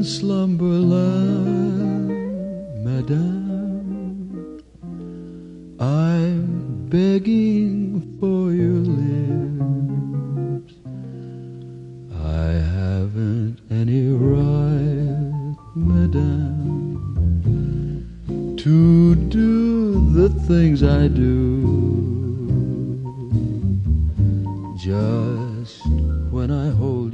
slumberland, Madame, I'm begging for your lips. I haven't any right, Madame, to do the things I do. Just when I hold